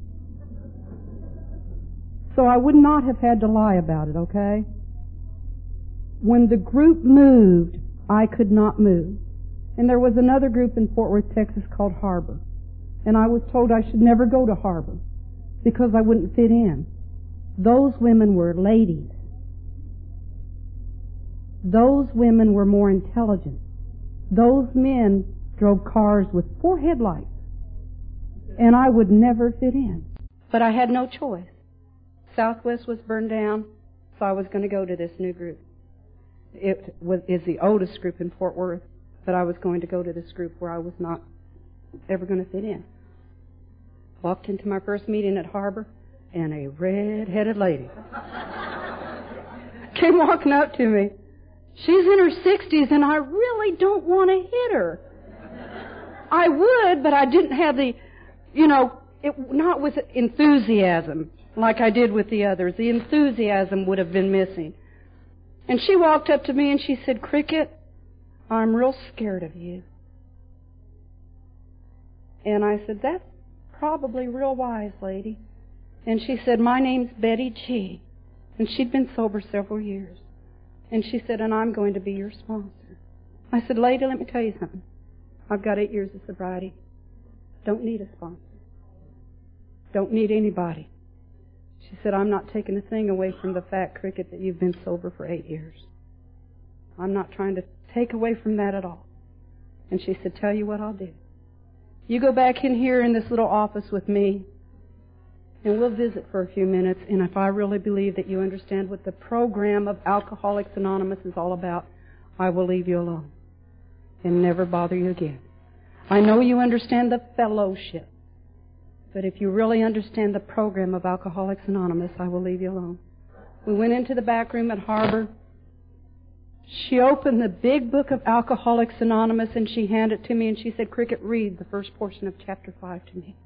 So I would not have had to lie about it, okay? When the group moved, I could not move. And there was another group in Fort Worth, Texas called Harbor. And I was told I should never go to Harbor because I wouldn't fit in. Those women were ladies. Those women were more intelligent. Those men drove cars with 4 headlights. And I would never fit in. But I had no choice. Southwest was burned down, so I was going to go to this new group. It is the oldest group in Fort Worth, but I was going to go to this group where I was not ever going to fit in. Walked into my first meeting at Harbor, and a red-headed lady came walking up to me. She's in her 60s, and I really don't want to hit her. I would, but I didn't have the, not with enthusiasm like I did with the others. The enthusiasm would have been missing. And she walked up to me and she said, Cricket, I'm real scared of you. And I said, that's probably real wise, lady. And she said, my name's Betty G. And she'd been sober several years. And she said, and I'm going to be your sponsor. I said, lady, let me tell you something. I've got 8 years of sobriety. Don't need a sponsor. Don't need anybody. She said, I'm not taking a thing away from the fact, Cricket, that you've been sober for 8 years. I'm not trying to take away from that at all. And she said, tell you what I'll do. You go back in here in this little office with me, and we'll visit for a few minutes, and if I really believe that you understand what the program of Alcoholics Anonymous is all about, I will leave you alone and never bother you again. I know you understand the fellowship, but if you really understand the program of Alcoholics Anonymous, I will leave you alone. We went into the back room at Harbor. She opened the big book of Alcoholics Anonymous and she handed it to me and she said, Cricket, read the first portion of chapter 5 to me.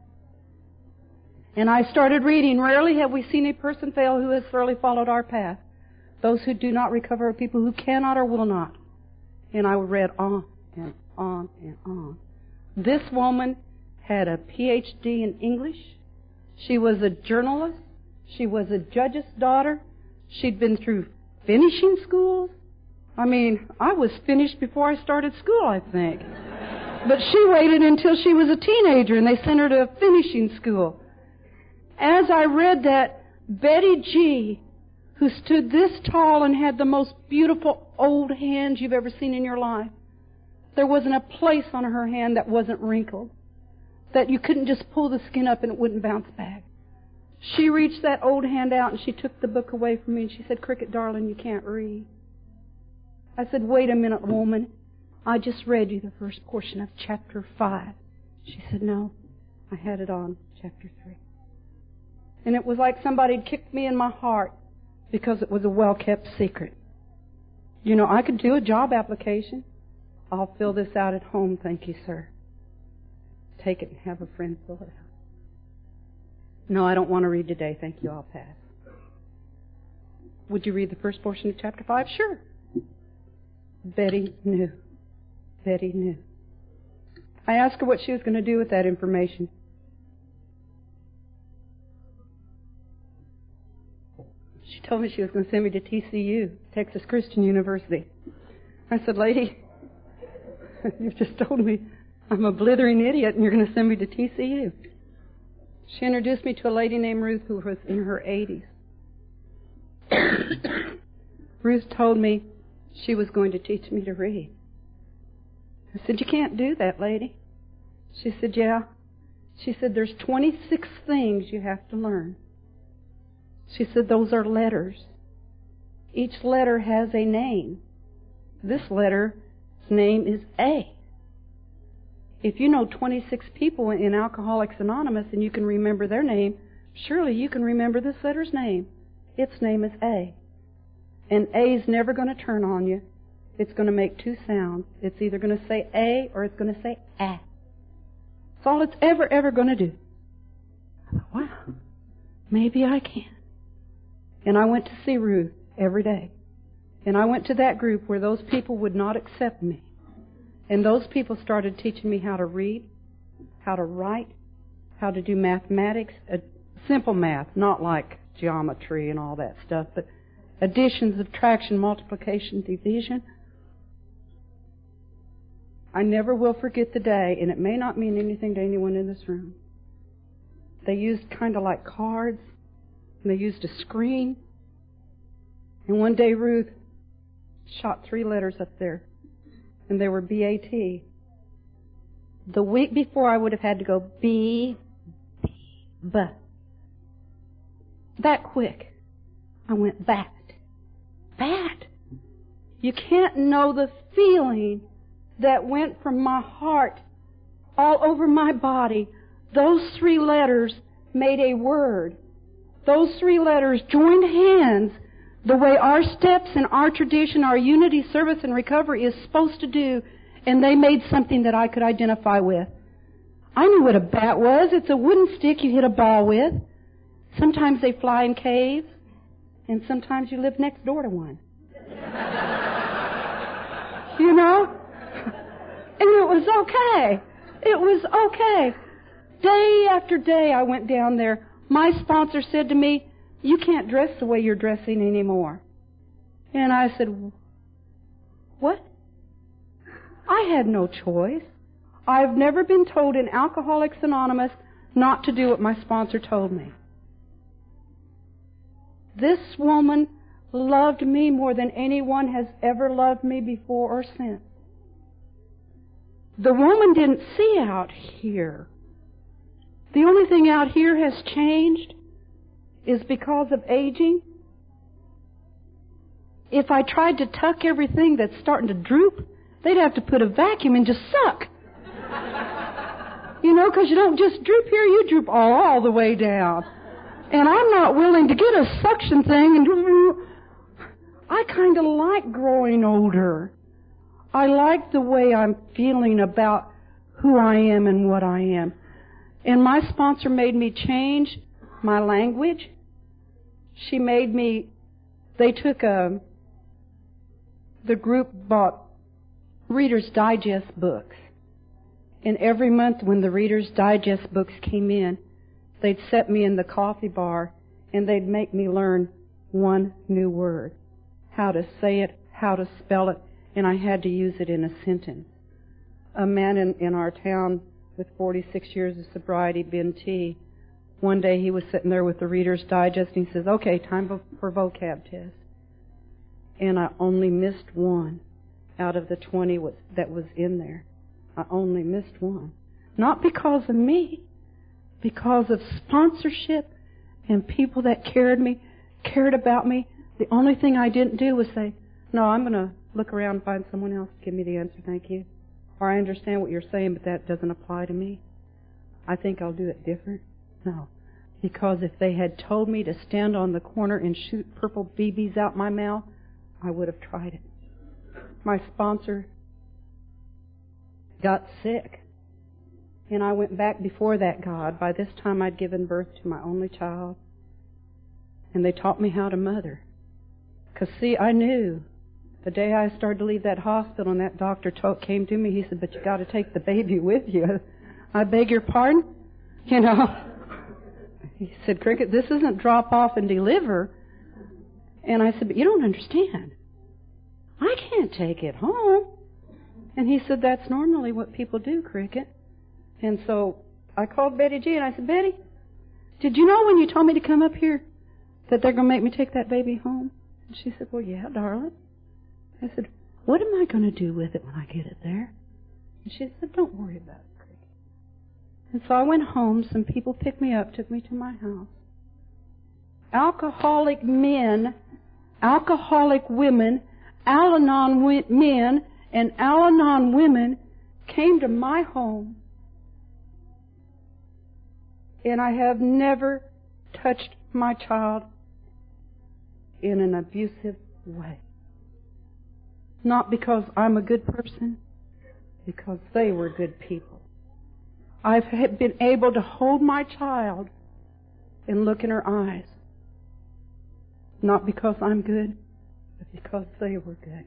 And I started reading. Rarely have we seen a person fail who has thoroughly followed our path. Those who do not recover are people who cannot or will not. And I read on and on and on. This woman had a PhD in English. She was a journalist. She was a judge's daughter. She'd been through finishing schools. I mean, I was finished before I started school, I think. But she waited until she was a teenager and they sent her to finishing school. As I read that, Betty G., who stood this tall and had the most beautiful old hands you've ever seen in your life, there wasn't a place on her hand that wasn't wrinkled, that you couldn't just pull the skin up and it wouldn't bounce back. She reached that old hand out and she took the book away from me and she said, Cricket, darling, you can't read. I said, wait a minute, woman. I just read you the first portion of chapter 5. She said, no, I had it on chapter 3. And it was like somebody had kicked me in my heart because it was a well-kept secret. You know, I could do a job application. I'll fill this out at home, thank you, sir. Take it and have a friend fill it out. No, I don't want to read today, thank you, I'll pass. Would you read the first portion of chapter 5? Sure. Betty knew. Betty knew. I asked her what she was going to do with that information. She told me she was going to send me to TCU, Texas Christian University. I said, lady, you've just told me I'm a blithering idiot and you're going to send me to TCU. She introduced me to a lady named Ruth who was in her 80s. Ruth told me she was going to teach me to read. I said, you can't do that, lady. She said, yeah. She said, there's 26 things you have to learn. She said, those are letters. Each letter has a name. This letter's name is A. If you know 26 people in Alcoholics Anonymous and you can remember their name, surely you can remember this letter's name. Its name is A. And A is never going to turn on you. It's going to make two sounds. It's either going to say A or it's going to say A. That's all it's ever going to do. I thought, wow, maybe I can. And I went to see Ruth every day. And I went to that group where those people would not accept me. And those people started teaching me how to read, how to write, how to do mathematics, simple math, not like geometry and all that stuff, but addition, subtraction, multiplication, division. I never will forget the day, and it may not mean anything to anyone in this room. They used kind of like cards, and they used a screen. And one day Ruth shot 3 letters up there, and they were B-A-T. The week before I would have had to go B, B. That quick. I went bat. Bat. You can't know the feeling that went from my heart all over my body. Those 3 letters made a word. Those 3 letters joined hands the way our steps and our tradition, our unity, service, and recovery is supposed to do, and they made something that I could identify with. I knew what a bat was. It's a wooden stick you hit a ball with. Sometimes they fly in caves, and sometimes you live next door to one. You know? And it was okay. It was okay. Day after day I went down there. My sponsor said to me, you can't dress the way you're dressing anymore. And I said, what? I had no choice. I've never been told in Alcoholics Anonymous not to do what my sponsor told me. This woman loved me more than anyone has ever loved me before or since. The woman didn't see out here. The only thing out here has changed is because of aging. If I tried to tuck everything that's starting to droop, they'd have to put a vacuum and just suck. You know, because you don't just droop here, you droop all the way down. And I'm not willing to get a suction thing and I kind of like growing older. I like the way I'm feeling about who I am and what I am. And my sponsor made me change my language. She made me, the group bought Reader's Digest books. And every month when the Reader's Digest books came in, they'd set me in the coffee bar and they'd make me learn one new word. How to say it, how to spell it, and I had to use it in a sentence. A man in our town with 46 years of sobriety, Ben T., one day he was sitting there with the Reader's Digest and he says, okay, time for vocab test. And I only missed one out of the 20 that was in there. I only missed one. Not because of me, because of sponsorship and people that cared about me. The only thing I didn't do was say, no, I'm going to look around and find someone else to give me the answer, thank you. Or I understand what you're saying, but that doesn't apply to me. I think I'll do it different. No. Because if they had told me to stand on the corner and shoot purple BBs out my mouth, I would have tried it. My sponsor got sick. And I went back before that God. By this time I'd given birth to my only child. And they taught me how to mother. Because, see, I knew the day I started to leave that hospital and that doctor came to me, he said, but you got to take the baby with you. I beg your pardon? You know, he said, Cricket, this isn't drop off and deliver. And I said, but you don't understand. I can't take it home. And he said, that's normally what people do, Cricket. And so I called Betty G and I said, Betty, did you know when you told me to come up here that they're going to make me take that baby home? And she said, well, yeah, darling. I said, what am I going to do with it when I get it there? And she said, don't worry about it, Cricket. And so I went home. Some people picked me up, took me to my house. Alcoholic men, alcoholic women, Al-Anon men, and Al-Anon women came to my home. And I have never touched my child in an abusive way. Not because I'm a good person, because they were good people. I've been able to hold my child and look in her eyes. Not because I'm good, but because they were good.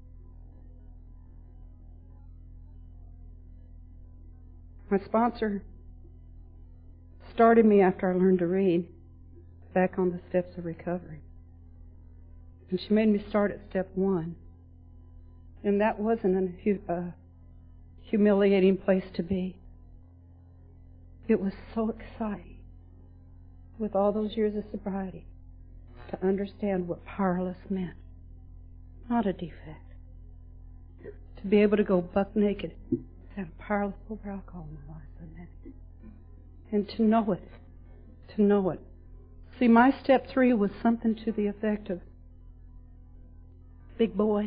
My sponsor started me after I learned to read back on the steps of recovery. And she made me start at step 1. And that wasn't a humiliating place to be. It was so exciting with all those years of sobriety to understand what powerless meant. Not a defect. To be able to go buck naked and have powerless over alcohol in my life. And to know it. To know it. See, my step 3 was something to the effect of, big boy,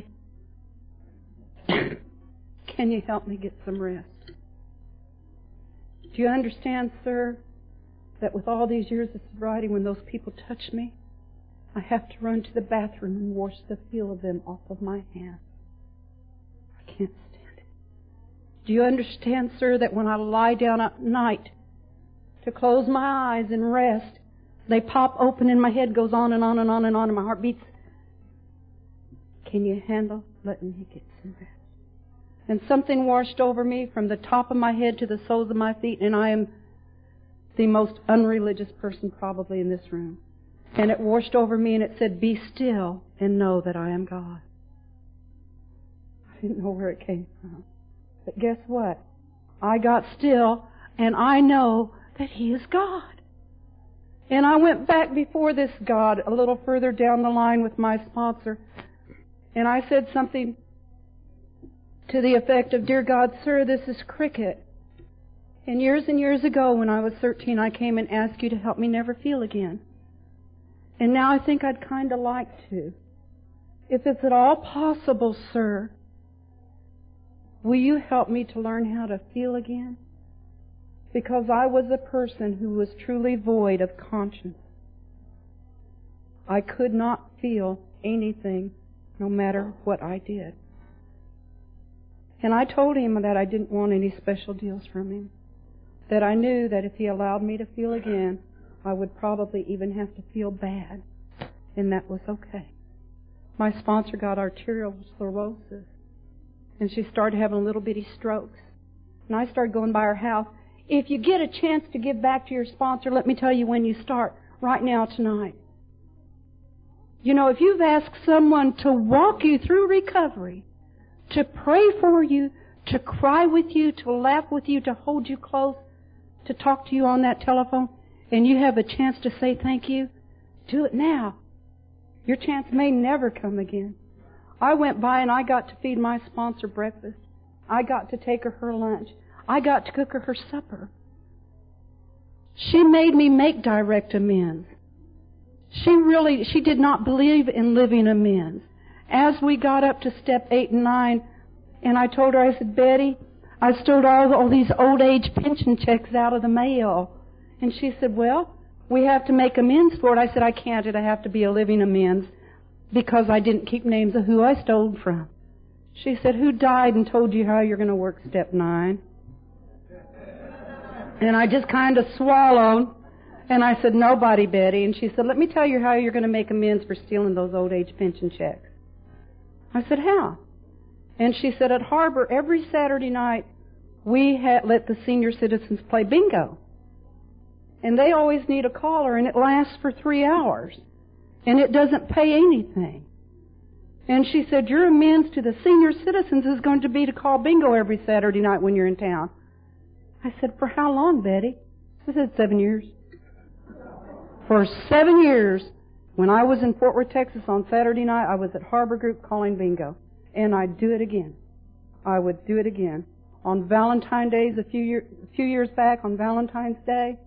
can you help me get some rest? Do you understand, sir, that with all these years of sobriety, when those people touch me, I have to run to the bathroom and wash the feel of them off of my hands? I can't stand it. Do you understand, sir, that when I lie down at night to close my eyes and rest, they pop open and my head goes on and on and on and on and my heart beats? Can you handle letting me get some rest? And something washed over me from the top of my head to the soles of my feet, and I am the most unreligious person probably in this room. And it washed over me and it said, be still and know that I am God. I didn't know where it came from. But guess what? I got still, and I know that He is God. And I went back before this God a little further down the line with my sponsor, and I said something to the effect of, "Dear God, sir, this is Cricket. And years ago when I was 13, I came and asked you to help me never feel again. And now I think I'd kind of like to. If it's at all possible, sir, will you help me to learn how to feel again? Because I was a person who was truly void of conscience. I could not feel anything, no matter what I did." And I told him that I didn't want any special deals from him. That I knew that if he allowed me to feel again, I would probably even have to feel bad. And that was okay. My sponsor got arterial sclerosis. And she started having little bitty strokes. And I started going by her house. If you get a chance to give back to your sponsor, let me tell you when you start. Right now, tonight. You know, if you've asked someone to walk you through recovery, to pray for you, to cry with you, to laugh with you, to hold you close, to talk to you on that telephone, and you have a chance to say thank you, do it now. Your chance may never come again. I went by and I got to feed my sponsor breakfast. I got to take her lunch. I got to cook her supper. She made me make direct amends. She did not believe in living amends. As we got up to step 8 and 9, and I told her, I said, "Betty, I stole all these old age pension checks out of the mail." And she said, "Well, we have to make amends for it." I said, "I can't. It'll have to be a living amends because I didn't keep names of who I stole from." She said, "Who died and told you how you're going to work step 9? And I just kind of swallowed. And I said, "Nobody, Betty." And she said, "Let me tell you how you're going to make amends for stealing those old age pension checks." I said, "How?" And she said, "At Harbor, every Saturday night, we let the senior citizens play bingo. And they always need a caller, and it lasts for 3 hours. And it doesn't pay anything." And she said, "Your amends to the senior citizens is going to be to call bingo every Saturday night when you're in town." I said, "For how long, Betty?" She said, 7 years. For 7 years, when I was in Fort Worth, Texas on Saturday night, I was at Harbor Group calling bingo. And I'd do it again. I would do it again. On Valentine's Day, a few years back, on Valentine's Day,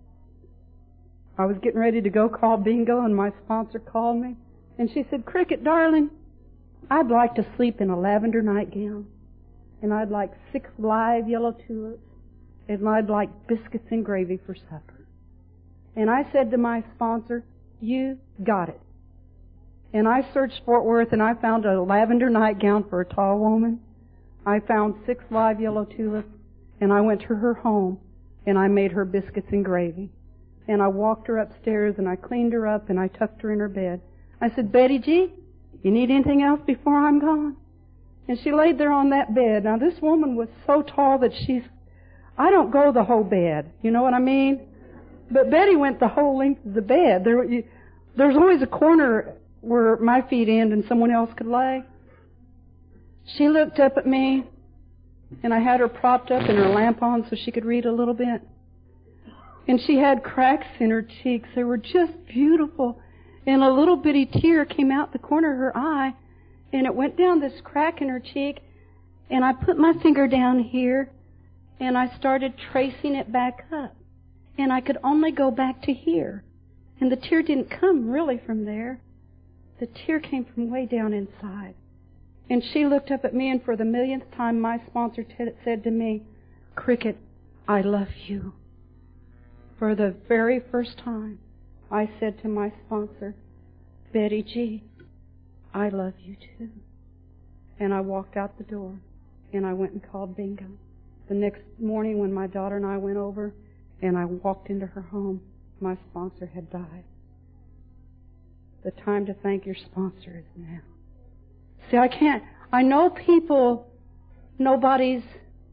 I was getting ready to go call bingo, and my sponsor called me. And she said, "Cricket, darling, I'd like to sleep in a lavender nightgown. And I'd like 6 live yellow tulips. And I'd like biscuits and gravy for supper." And I said to my sponsor, "You got it." And I searched Fort Worth and I found a lavender nightgown for a tall woman. I found 6 live yellow tulips, and I went to her home and I made her biscuits and gravy. And I walked her upstairs and I cleaned her up and I tucked her in her bed. I said, "Betty G, you need anything else before I'm gone?" And she laid there on that bed. Now this woman was so tall that I don't go the whole bed. You know what I mean? But Betty went the whole length of the bed. There's always a corner where my feet end and someone else could lay. She looked up at me, and I had her propped up and her lamp on so she could read a little bit. And she had cracks in her cheeks. They were just beautiful. And a little bitty tear came out the corner of her eye, and it went down this crack in her cheek. And I put my finger down here, and I started tracing it back up. And I could only go back to here. And the tear didn't come really from there. The tear came from way down inside. And she looked up at me, and for the millionth time, my sponsor said to me, "Cricket, I love you." For the very first time, I said to my sponsor, "Betty G, I love you too." And I walked out the door, and I went and called bingo. The next morning when my daughter and I went over, and I walked into her home, my sponsor had died. The time to thank your sponsor is now. See, I know people, nobody's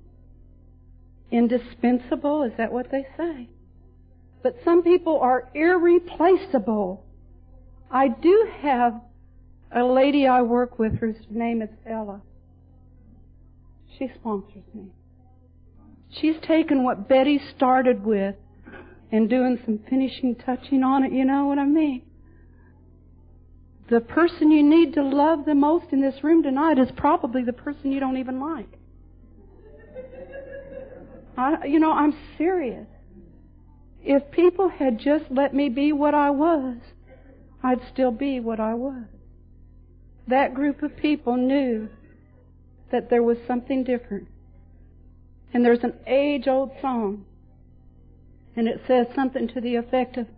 indispensable, is that what they say? But some people are irreplaceable. I do have a lady I work with whose name is Ella. She sponsors me. She's taken what Betty started with and doing some finishing touching on it, you know what I mean? The person you need to love the most in this room tonight is probably the person you don't even like. I'm serious. If people had just let me be what I was, I'd still be what I was. That group of people knew that there was something different. And there's an age-old song, and it says something to the effect of,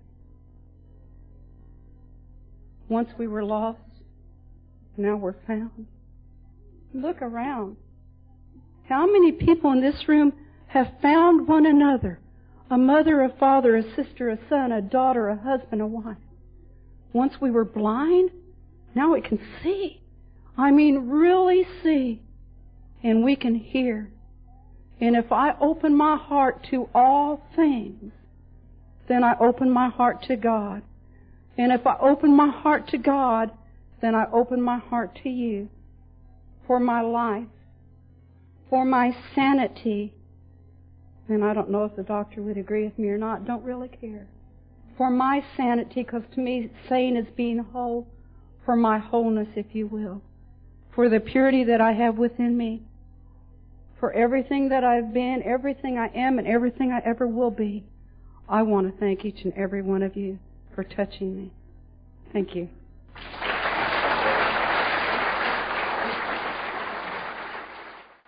once we were lost, now we're found. Look around. How many people in this room have found one another? A mother, a father, a sister, a son, a daughter, a husband, a wife. Once we were blind, now we can see. I mean, really see. And we can hear. And if I open my heart to all things, then I open my heart to God. And if I open my heart to God, then I open my heart to you for my life, for my sanity. And I don't know if the doctor would agree with me or not. Don't really care. For my sanity, because to me, sane is being whole. For my wholeness, if you will. For the purity that I have within me. For everything that I've been, everything I am, and everything I ever will be. I want to thank each and every one of you for touching me. Thank you.